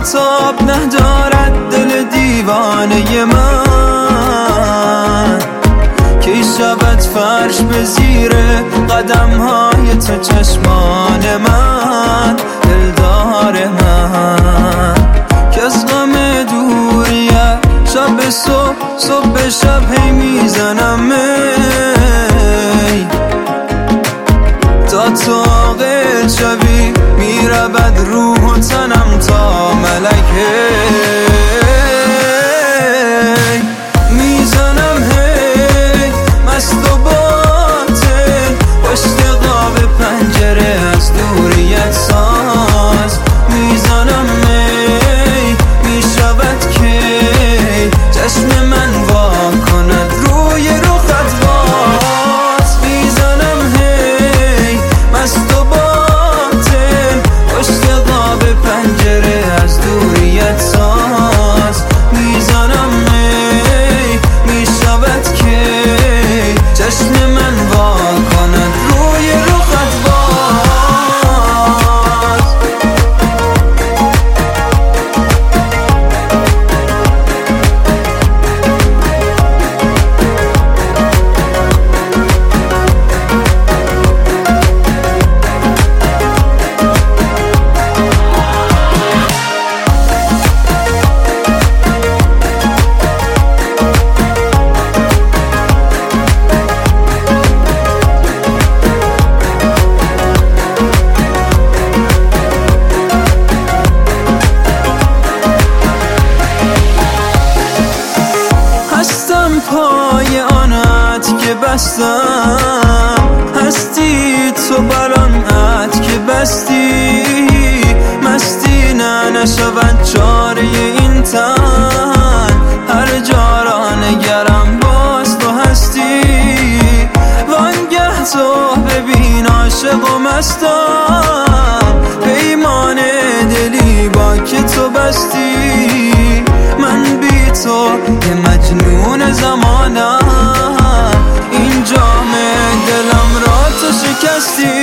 تاب ندارد دل دیوانه من، کی شود فرش به زیر قدم های تو چشمان من، دلدار من که از غم دوریه شب به صبح به شب هی میزنم می تا تو عاقل شوی، میرود روح و تنم تا ملکه میزنم هی مست و باطل پشت قاب پنجره از دوریت ساز میزنم می میشود کی چشم من وا کند روی رخت باز، میزنم هی مست و باطل پشت قاب پنجره از دوریت ساز میزنم می میشود کی چشم من وا کند روی رخت باز. پای آنت که بستم هستی تو برانت که بستی، مستی نشود چاره این تن، هر جا را نگرم باز تو هستی، وانگه تو ببین عاشق و مستم، پیمان دلی با که تو بستی، من بی تو که مجنون زمانم، این جام دلم را تو شکستی.